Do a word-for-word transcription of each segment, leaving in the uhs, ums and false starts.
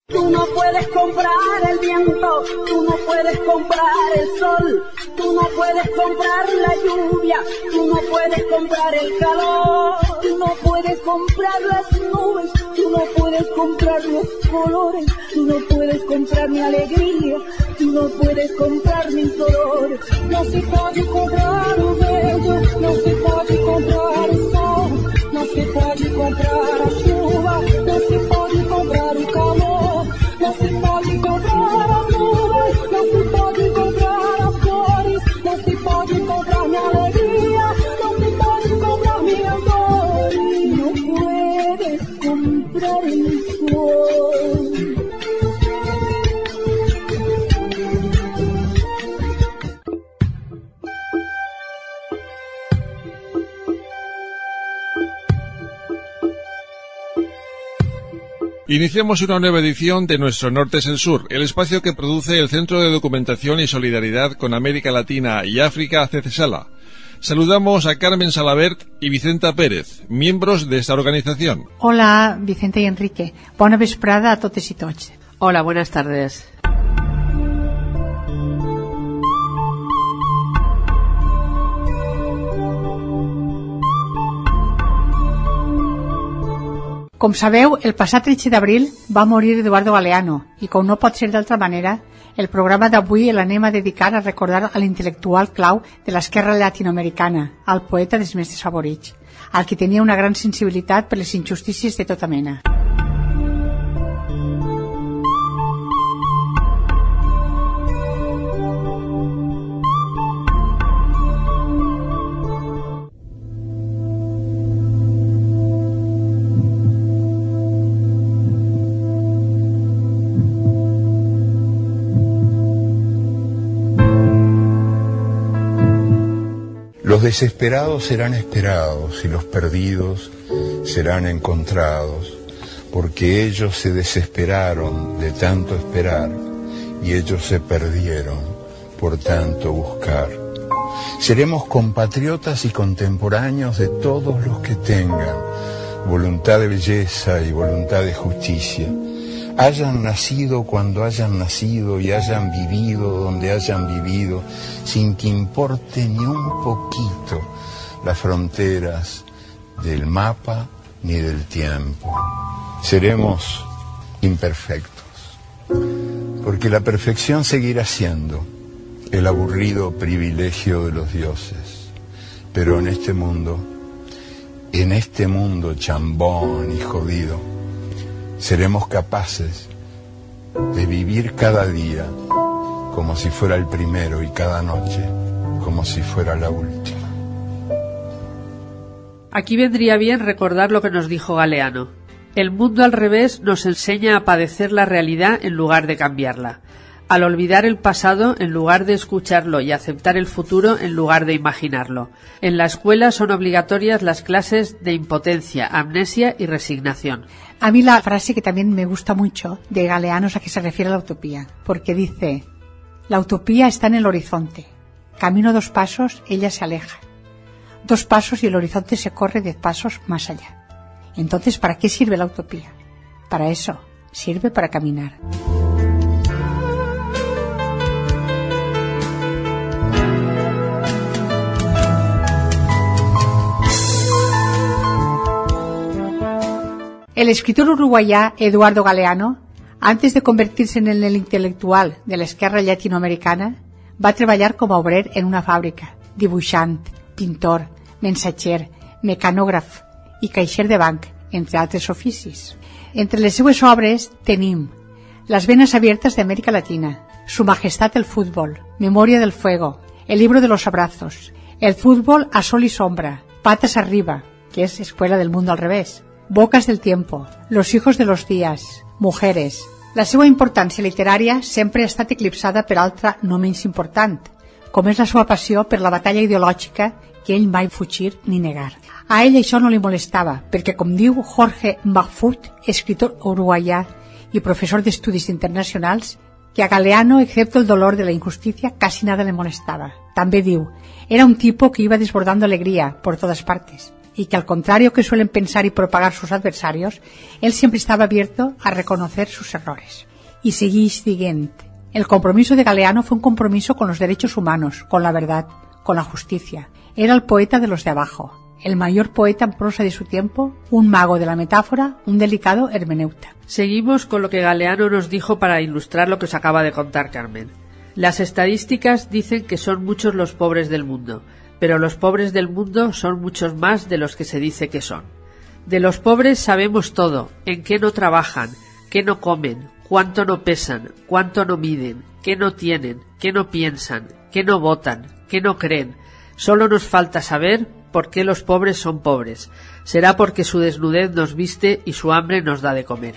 Tú no puedes comprar el viento, tú no puedes comprar el sol, tú no puedes comprar la lluvia, tú no puedes comprar el calor, tú no puedes comprar las nubes, tú no puedes comprar los colores, tú no puedes comprar mi alegría, tú no puedes comprar mis dolores. No se puede comprar o bello, no se puede comprar o sol, no se puede comprar a chuva, no se puede comprar o calor. No se pode comprar as nuvens, não se pode comprar as cores, não se pode comprar minha alegria, não se pode comprar minhas dores. Não puedes comprar el sol. Iniciamos una nueva edición de Nuestro Norte es el Sur, el espacio que produce el Centro de Documentación y Solidaridad con América Latina y África, CECESALA. Saludamos a Carmen Salabert y Vicenta Pérez, miembros de esta organización. Hola, Vicenta y Enrique. Bona vesprada a totes y tots. Hola, buenas tardes. Com sabeu, el passat tretze d'abril va morir Eduardo Galeano i, com no pot ser d'altra manera, el programa d'avui l'anem a dedicar a recordar a l'intel·lectual clau de l'esquerra latinoamericana, al poeta dels més desfavorits, al que tenia una gran sensibilitat per les injustícies de tota mena. Los desesperados serán esperados y los perdidos serán encontrados, porque ellos se desesperaron de tanto esperar y ellos se perdieron por tanto buscar. Seremos compatriotas y contemporáneos de todos los que tengan voluntad de belleza y voluntad de justicia, hayan nacido cuando hayan nacido y hayan vivido donde hayan vivido, sin que importe ni un poquito las fronteras del mapa ni del tiempo. Seremos imperfectos, porque la perfección seguirá siendo el aburrido privilegio de los dioses. Pero en este mundo, en este mundo chambón y jodido, seremos capaces de vivir cada día como si fuera el primero y cada noche como si fuera la última. Aquí vendría bien recordar lo que nos dijo Galeano. El mundo al revés nos enseña a padecer la realidad en lugar de cambiarla, al olvidar el pasado en lugar de escucharlo y aceptar el futuro en lugar de imaginarlo. En la escuela son obligatorias las clases de impotencia, amnesia y resignación. A mí la frase que también me gusta mucho de Galeano es a que se refiere a la utopía, porque dice: la utopía está en el horizonte. Camino dos pasos, ella se aleja. Dos pasos y el horizonte se corre diez pasos más allá. Entonces, ¿para qué sirve la utopía? Para eso, sirve para caminar. El escritor uruguayá Eduardo Galeano, antes de convertirse en el intelectual de la esquerra latinoamericana, va treballar com a obrer en una fàbrica, dibuixant, pintor, mensatger, mecanògraf i caixer de banc, entre altres oficis. Entre les seues obres tenim Las venas abiertas de América Latina, Su Majestad el Fútbol, Memoria del Fuego, El libro de los abrazos, El fútbol a sol y sombra, Patas arriba, que es Escuela del mundo al revés, Bocas del tiempo, Los hijos de los días, Mujeres. La seva importància literària sempre ha estat eclipsada per altra no menys important, com és la seva passió per la batalla ideològica que ell mai fugir ni negar. A ell això no li molestava, perquè, com diu Jorge Mahfoud, escritor uruguaià y profesor de estudios internacionals, que a Galeano, excepto el dolor de la injusticia, casi nada le molestaba. També diu, era un tipo que iba desbordando alegría por todas partes. y que al contrario que suelen pensar y propagar sus adversarios, él siempre estaba abierto a reconocer sus errores. Y seguís dient. El compromiso de Galeano fue un compromiso con los derechos humanos, con la verdad, con la justicia. Era el poeta de los de abajo, el mayor poeta en prosa de su tiempo, un mago de la metáfora, un delicado hermeneuta. Seguimos con lo que Galeano nos dijo para ilustrar lo que os acaba de contar Carmen. Las estadísticas dicen que son muchos los pobres del mundo, pero los pobres del mundo son muchos más de los que se dice que son. De los pobres sabemos todo, en qué no trabajan, qué no comen, cuánto no pesan, cuánto no miden, qué no tienen, qué no piensan, qué no votan, qué no creen. Solo nos falta saber por qué los pobres son pobres. Será porque su desnudez nos viste y su hambre nos da de comer.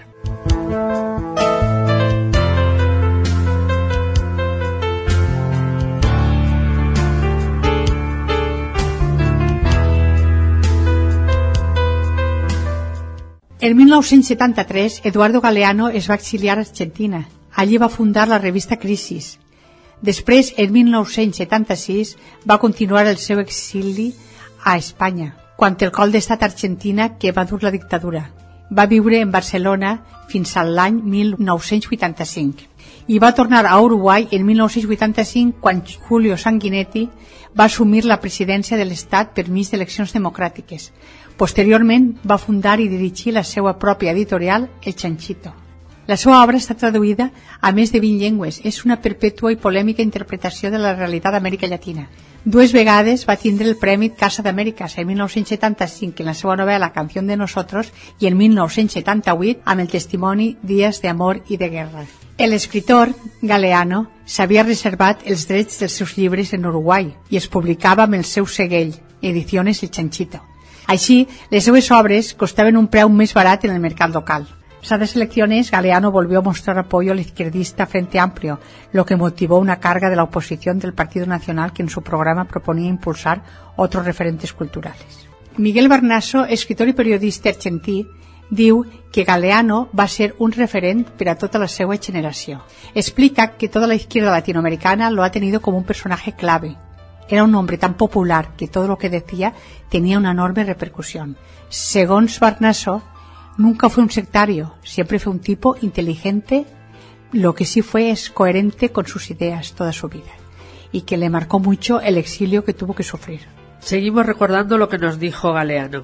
En mil nou-cents setanta-tres, Eduardo Galeano es va exiliar a Argentina. Allí va fundar la revista Crisis. Després, en mil nou-cents setanta-sis, va continuar el seu exili a Espanya, quan el cop d'estat argentina que va dur la dictadura. Va viure en Barcelona fins a l'any mil nou-cents vuitanta-cinc i va tornar a Uruguai en mil nou-cents vuitanta-cinc quan Julio Sanguinetti va assumir la presidència de l'Estat per mig d'eleccions democràtiques. Posteriorment va fundar i dirigir la seva pròpia editorial, El Chanchito. La seva obra està traduïda a més de vint llengües. És una perpètua i polèmica interpretació de la realitat d'Amèrica Llatina. Dues vegades va tindre el Premi Casa d'Amèrica, en mil nou-cents setanta-cinc en la seva novel·la Canción de Nosotros i en mil nou-cents setanta-vuit amb el testimoni Días de Amor i de Guerra. L'escriptor Galeano s'havia reservat els drets dels seus llibres en Uruguai i es publicava amb el seu segell, Ediciones El Chanchito. Així, les seues obres costaven un preu més barat en el mercat local. Pasadas elecciones, Galeano volvió a mostrar apoyo al izquierdista Frente Amplio, lo que motivó una carga de la oposición del Partido Nacional que en su programa proponía impulsar otros referentes culturales. Miguel Barnaso, escritor i periodista argentí, diu que Galeano va ser un referent per a tota la seva generació. Explica que toda la izquierda latinoamericana lo ha tenido como un personaje clave. Era un hombre tan popular que todo lo que decía tenía una enorme repercusión. Segons Barnaso, nunca fue un sectario, siempre fue un tipo inteligente, lo que sí fue es coherente con sus ideas toda su vida, y que le marcó mucho el exilio que tuvo que sufrir. Seguimos recordando lo que nos dijo Galeano.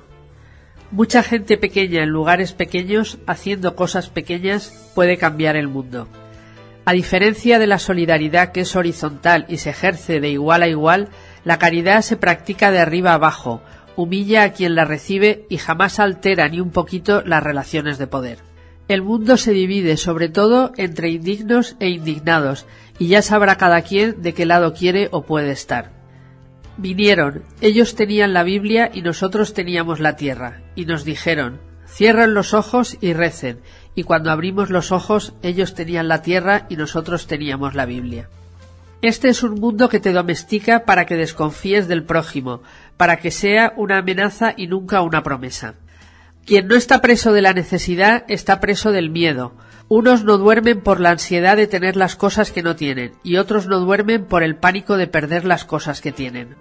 Mucha gente pequeña en lugares pequeños, haciendo cosas pequeñas, puede cambiar el mundo. A diferencia de la solidaridad que es horizontal y se ejerce de igual a igual, la caridad se practica de arriba a abajo, humilla a quien la recibe y jamás altera ni un poquito las relaciones de poder. El mundo se divide sobre todo entre indignos e indignados, y ya sabrá cada quien de qué lado quiere o puede estar. Vinieron, ellos tenían la Biblia y nosotros teníamos la tierra, y nos dijeron, cierren los ojos y recen, y cuando abrimos los ojos ellos tenían la tierra y nosotros teníamos la Biblia. Este es un mundo que te domestica para que desconfíes del prójimo, para que sea una amenaza y nunca una promesa. Quien no está preso de la necesidad está preso del miedo. Unos no duermen por la ansiedad de tener las cosas que no tienen, y otros no duermen por el pánico de perder las cosas que tienen.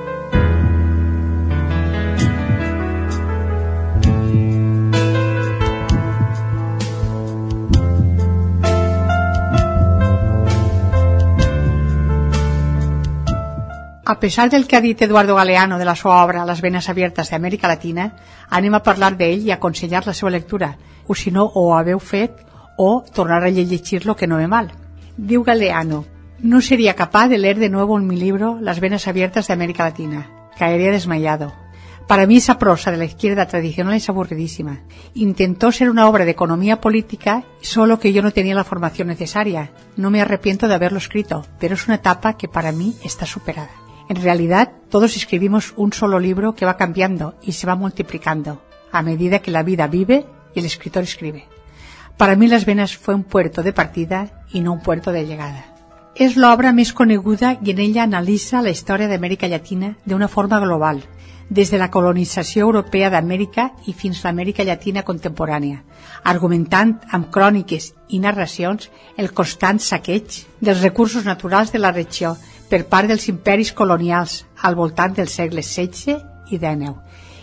A pesar del que ha dit Eduardo Galeano de la seva obra Las venes abiertas de Amèrica Latina, anem a parlar d'ell i a aconsellar la seva lectura, o si no, o haveu fet, o tornar a llegir-lo que no ve mal. Diu Galeano, no sería capaz de leer de nuevo en mi libro Las venas abiertas de América Latina. Caería desmayado. Para mí esa prosa de la izquierda tradicional es aburridísima. Intentó ser una obra de economía política, solo que yo no tenía la formación necesaria. No me arrepiento de haberlo escrito, pero es una etapa que para mí está superada. En realidad, todos escribimos un solo libro que va cambiando y se va multiplicando a medida que la vida vive y el escritor escribe. Para mí Las venas fue un puerto de partida y no un puerto de llegada. És l'obra més coneguda i en ella analitza la història d'Amèrica Llatina d'una forma global, des de la colonització europea d'Amèrica i fins a l'Amèrica Llatina contemporània, argumentant amb cròniques i narracions el constant saqueig dels recursos naturals de la regió per part dels imperis colonials al voltant dels segles setze i dinou,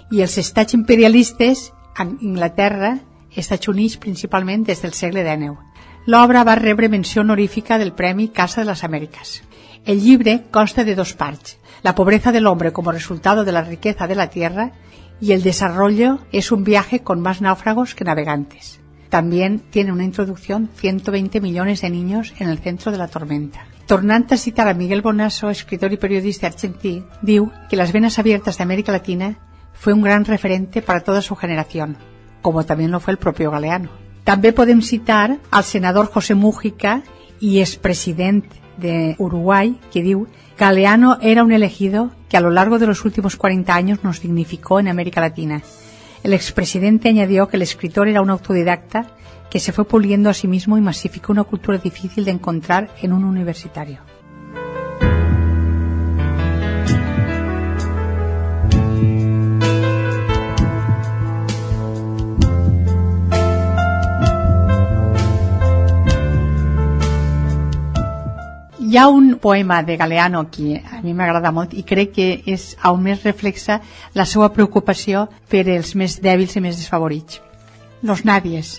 i els estats imperialistes a Anglaterra, Estats Units principalment des del segle dinou. L'obra va rebre menció honorífica del Premi Casa de las Américas. El llibre consta de dos parts, la pobreza del hombre como resultado de la riqueza de la tierra y el desarrollo es un viaje con más náufragos que navegantes. También tiene una introducción ciento veinte millones de niños en el centro de la tormenta. Tornant a citar a Miguel Bonasso, escritor y periodista argentí, diu que Las Venas Abiertas de América Latina fue un gran referente para toda su generación, como también lo fue el propio Galeano. També podem citar al senador José Mújica y expresident de Uruguay, que diu: Galeano era un elegido que a lo largo de los últimos cuarenta años nos dignificó en América Latina. El expresidente añadió que el escritor era un autodidacta que se fue puliendo a sí mismo y masificó una cultura difícil de encontrar en un universitario. Hi ha un poema de Galeano que a mi m'agrada molt i crec que és on més reflexa la seva preocupació per els més dèbils i més desfavorits. Los nadies.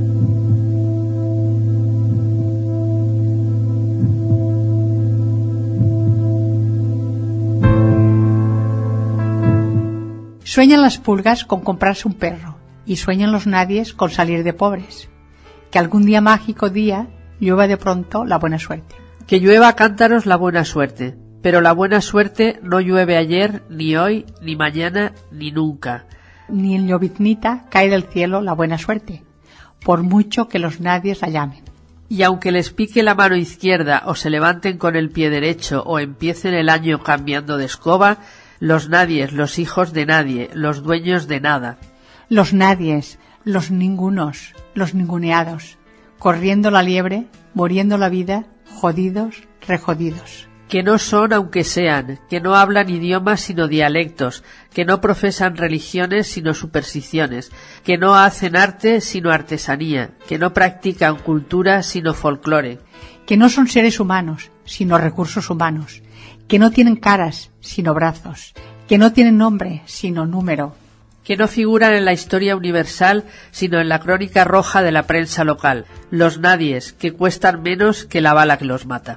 Sueñan las pulgas con comprarse un perro y sueñan los nadies con salir de pobres. Que algún día mágico día llueva de pronto la buena suerte. Que llueva a cántaros la buena suerte, pero la buena suerte no llueve ayer, ni hoy, ni mañana, ni nunca. Ni en lloviznita cae del cielo la buena suerte, por mucho que los nadies la llamen. Y aunque les pique la mano izquierda o se levanten con el pie derecho o empiecen el año cambiando de escoba, los nadies, los hijos de nadie, los dueños de nada. Los nadies, los ningunos, los ninguneados, corriendo la liebre, muriendo la vida, jodidos, rejodidos. Que no son aunque sean, que no hablan idiomas sino dialectos, que no profesan religiones sino supersticiones, que no hacen arte sino artesanía, que no practican cultura sino folclore. Que no son seres humanos sino recursos humanos, que no tienen caras sino brazos, que no tienen nombre sino número. Que no figuran en la historia universal, sino en la crónica roja de la prensa local, los nadies, que cuestan menos que la bala que los mata.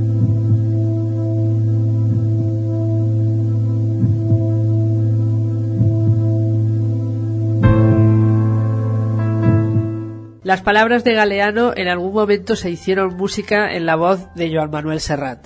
Las palabras de Galeano en algún momento se hicieron música en la voz de Joan Manuel Serrat.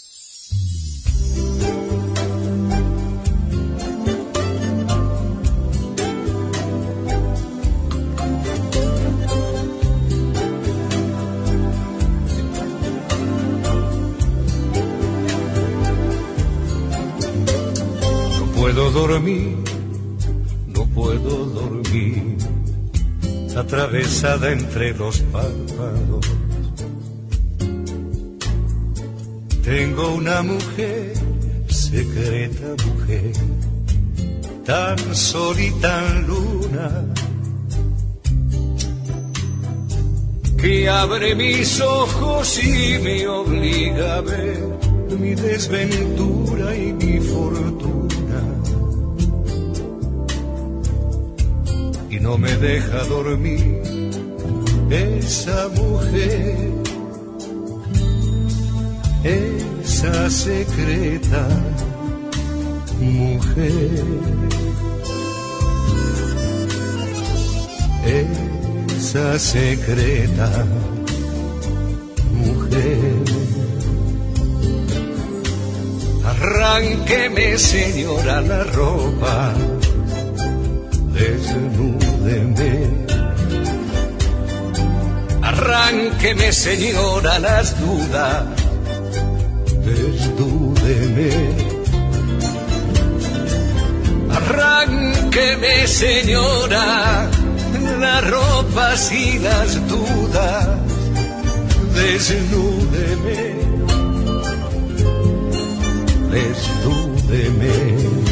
No puedo dormir, no puedo dormir, atravesada entre los párpados. Tengo una mujer, secreta mujer, tan sol y tan luna, que abre mis ojos y me obliga a ver mi desventura y mi fortuna. Y no me deja dormir esa mujer, esa secreta mujer, esa secreta mujer. Arránqueme, señora, la ropa, desnúdeme. Arránqueme, señora, las dudas, desnúdeme. Arránqueme, señora, las ropas y las dudas, desnúdeme, desnúdeme.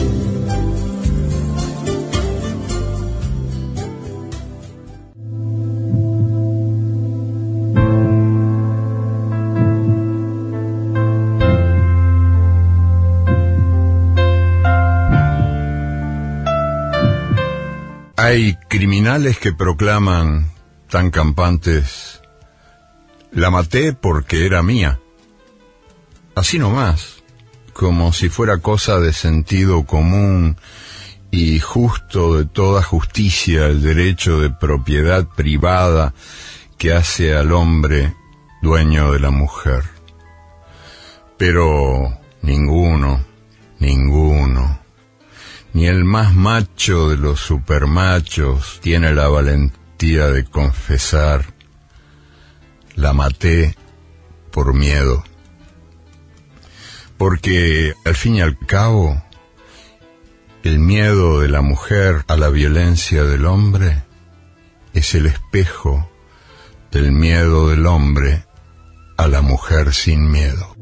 criminales que proclaman tan campantes: la maté porque era mía. Así nomás, como si fuera cosa de sentido común y justo de toda justicia el derecho de propiedad privada que hace al hombre dueño de la mujer. Pero ninguno, ninguno, ni el más macho de los supermachos tiene la valentía de confesar: la maté por miedo. Porque, al fin y al cabo, el miedo de la mujer a la violencia del hombre es el espejo del miedo del hombre a la mujer sin miedo.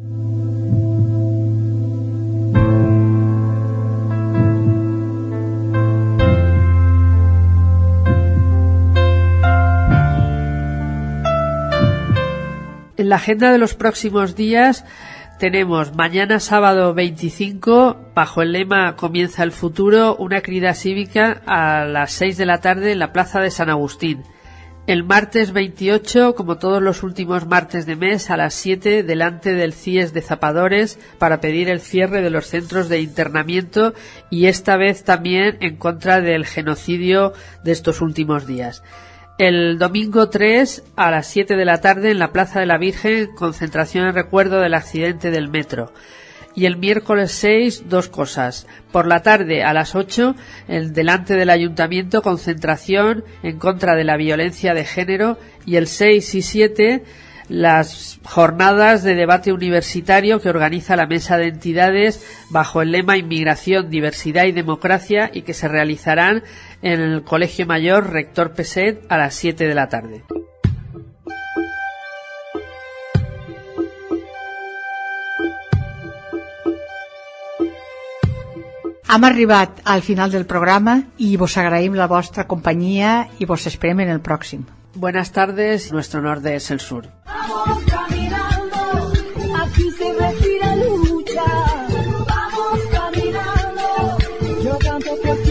En la agenda de los próximos días tenemos mañana sábado veinticinco, bajo el lema Comienza el futuro, una actividad cívica a las seis de la tarde en la Plaza de San Agustín. El martes veintiocho, como todos los últimos martes de mes, a las siete, delante del C I E S de Zapadores, para pedir el cierre de los centros de internamiento y esta vez también en contra del genocidio de estos últimos días. El domingo tres, a las siete de la tarde, en la Plaza de la Virgen, concentración en recuerdo del accidente del metro. Y el miércoles seis, dos cosas. Por la tarde, a las ocho, el delante del Ayuntamiento, concentración en contra de la violencia de género. Y el seis y siete, las jornadas de debate universitario que organiza la Mesa de Entidades bajo el lema Inmigración, Diversidad y Democracia, y que se realizarán en el Colegio Mayor Rector Peset a las siete de la tarde. Hem arribat al final del programa i vos agraïm la vostra companyia i vos esperem en el pròxim. Buenas tardes, nuestro norte es el sur. Vamos caminando, aquí se respira lucha. Vamos caminando, yo canto por ti.